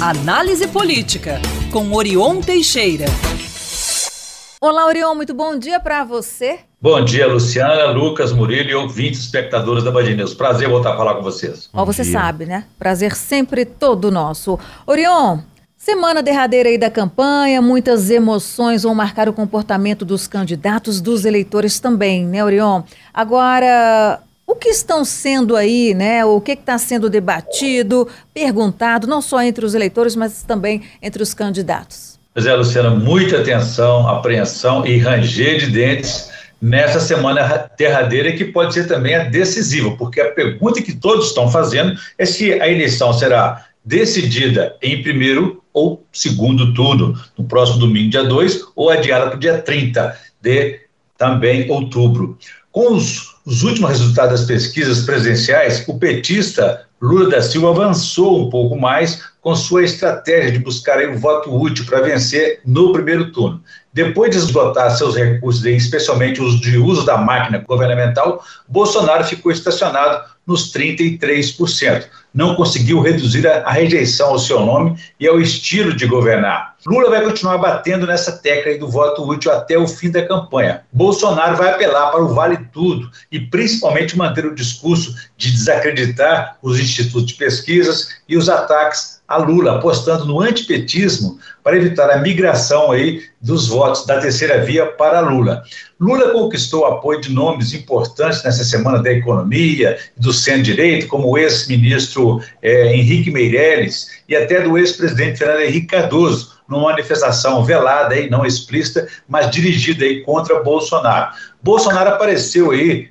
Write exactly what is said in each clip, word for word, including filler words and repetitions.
Análise Política, com Orion Teixeira. Olá, Orion, muito bom dia para você. Bom dia, Luciana, Lucas, Murilo e ouvintes espectadores da Band News. Prazer voltar a falar com vocês. Ó, você dia. sabe, né? Prazer sempre todo nosso. Orion, semana derradeira aí da campanha, muitas emoções vão marcar o comportamento dos candidatos, dos eleitores também, né, Orion? Agora, o que estão sendo aí, né? O que está sendo debatido, perguntado, não só entre os eleitores, mas também entre os candidatos? Pois é, Luciana, muita atenção, apreensão e ranger de dentes nessa semana derradeira, que pode ser também a decisiva, porque a pergunta que todos estão fazendo é se a eleição será decidida em primeiro ou segundo turno, no próximo domingo, dia dois, ou adiada para o dia trinta de também outubro. Com os, os últimos resultados das pesquisas presidenciais, o petista Lula da Silva avançou um pouco mais com sua estratégia de buscar aí um voto útil para vencer no primeiro turno. Depois de esgotar seus recursos, especialmente os de uso da máquina governamental, Bolsonaro ficou estacionado nos trinta e três por cento. Não conseguiu reduzir a, a rejeição ao seu nome e ao estilo de governar. Lula vai continuar batendo nessa tecla aí do voto útil até o fim da campanha. Bolsonaro vai apelar para o vale tudo e principalmente manter o discurso de desacreditar os institutos de pesquisas e os ataques a Lula, apostando no antipetismo para evitar a migração aí dos votos da terceira via para Lula. Lula conquistou o apoio de nomes importantes nessa semana da economia e do centro-direito, como o ex-ministro eh, Henrique Meirelles e até do ex-presidente Fernando Henrique Cardoso, numa manifestação velada, aí, não explícita, mas dirigida aí contra Bolsonaro. Bolsonaro apareceu aí,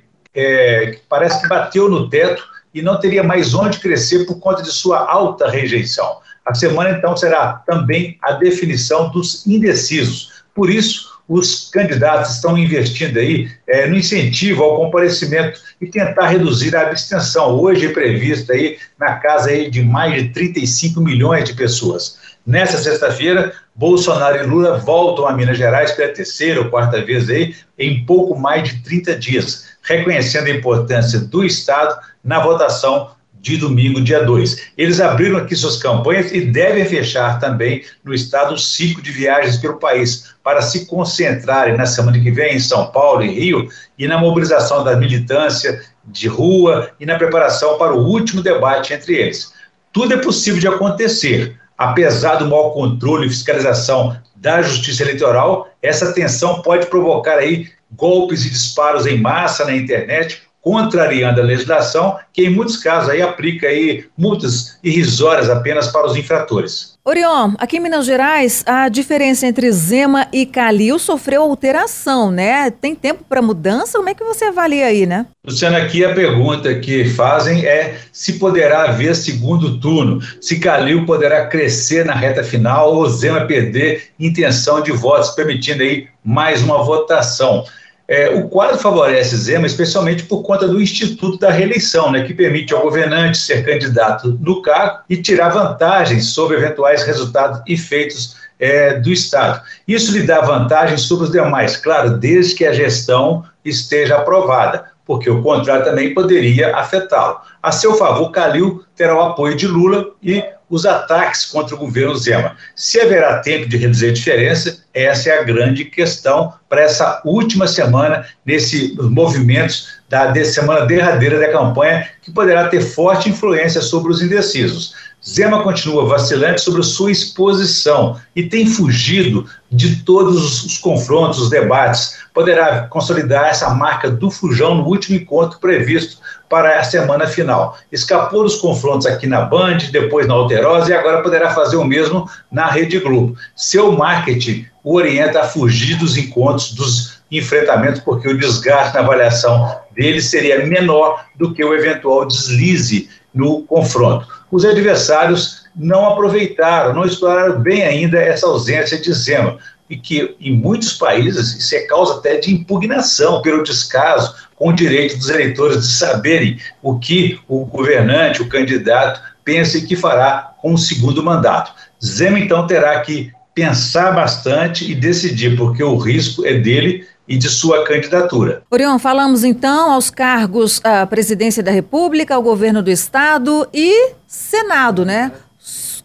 é, parece que bateu no teto e não teria mais onde crescer por conta de sua alta rejeição. A semana, então, será também a definição dos indecisos. Por isso, os candidatos estão investindo aí é, no incentivo ao comparecimento e tentar reduzir a abstenção. Hoje é prevista aí na casa aí de mais de trinta e cinco milhões de pessoas. Nessa sexta-feira, Bolsonaro e Lula voltam a Minas Gerais pela terceira ou quarta vez aí, em pouco mais de trinta dias, reconhecendo a importância do Estado na votação de domingo, dia dois. Eles abriram aqui suas campanhas e devem fechar também no Estado um ciclo de viagens pelo país, para se concentrarem na semana que vem em São Paulo e Rio e na mobilização da militância de rua e na preparação para o último debate entre eles. Tudo é possível de acontecer. Apesar do mau controle e fiscalização da Justiça Eleitoral, essa tensão pode provocar aí golpes e disparos em massa na internet, contrariando a legislação, que em muitos casos aí aplica aí multas irrisórias apenas para os infratores. Orion, aqui em Minas Gerais, a diferença entre Zema e Calil sofreu alteração, né? Tem tempo para mudança? Como é que você avalia aí, né? Luciana, aqui a pergunta que fazem é se poderá haver segundo turno, se Calil poderá crescer na reta final ou Zema perder intenção de votos, permitindo aí mais uma votação. É, o quadro favorece Zema, especialmente por conta do Instituto da Reeleição, né, que permite ao governante ser candidato no cargo e tirar vantagens sobre eventuais resultados e feitos é, do Estado. Isso lhe dá vantagens sobre os demais, claro, desde que a gestão esteja aprovada, porque o contrário também poderia afetá-lo. A seu favor, Calil terá o apoio de Lula e os ataques contra o governo Zema. Se haverá tempo de reduzir a diferença, essa é a grande questão para essa última semana, nesses movimentos da de semana derradeira da campanha, que poderá ter forte influência sobre os indecisos. Zema continua vacilante sobre sua exposição e tem fugido de todos os confrontos, os debates. Poderá consolidar essa marca do fujão no último encontro previsto para a semana final. Escapou dos confrontos aqui na Band, depois na Alterosa e agora poderá fazer o mesmo na Rede Globo. Seu marketing o orienta a fugir dos encontros, dos enfrentamentos, porque o desgaste na avaliação dele seria menor do que o eventual deslize no confronto. Os adversários não aproveitaram, não exploraram bem ainda essa ausência de Zema, e que em muitos países isso é causa até de impugnação pelo descaso com o direito dos eleitores de saberem o que o governante, o candidato, pensa e que fará com o segundo mandato. Zema, então, terá que pensar bastante e decidir, porque o risco é dele e de sua candidatura. Orion, falamos então aos cargos à presidência da República, ao governo do Estado e Senado, né? Os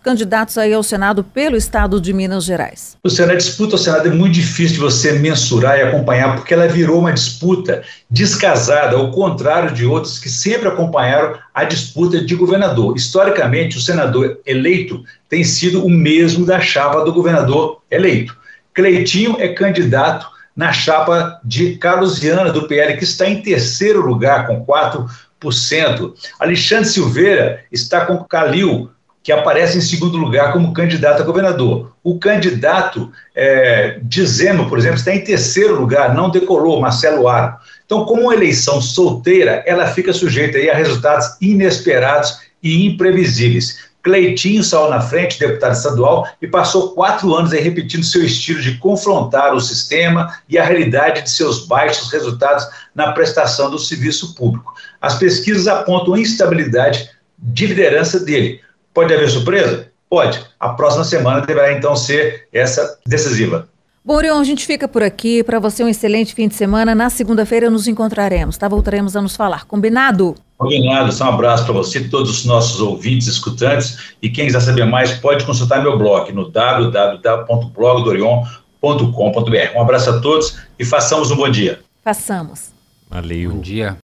candidatos aí ao Senado pelo estado de Minas Gerais? Luciana, a disputa ao Senado é muito difícil de você mensurar e acompanhar, porque ela virou uma disputa descasada, ao contrário de outros que sempre acompanharam a disputa de governador. Historicamente, o senador eleito tem sido o mesmo da chapa do governador eleito. Cleitinho é candidato na chapa de Carlos Viana, do P L, que está em terceiro lugar, com quatro por cento. Alexandre Silveira está com Calil, que aparece em segundo lugar como candidato a governador. O candidato é, de Zema, por exemplo, está em terceiro lugar, não decolou, Marcelo Aro. Então, como uma eleição solteira, ela fica sujeita aí a resultados inesperados e imprevisíveis. Cleitinho saiu na frente, deputado estadual, e passou quatro anos aí repetindo seu estilo de confrontar o sistema e a realidade de seus baixos resultados na prestação do serviço público. As pesquisas apontam instabilidade de liderança dele. Pode haver surpresa? Pode. A próxima semana deverá então ser essa decisiva. Bom, Orion, a gente fica por aqui. Para você, um excelente fim de semana. Na segunda-feira nos encontraremos, tá? Voltaremos a nos falar. Combinado? Combinado. Um abraço para você, todos os nossos ouvintes, escutantes. E quem quiser saber mais, pode consultar meu blog no w w w ponto blog do orion ponto com ponto b r. Um abraço a todos e façamos um bom dia. Façamos. Valeu. Bom dia.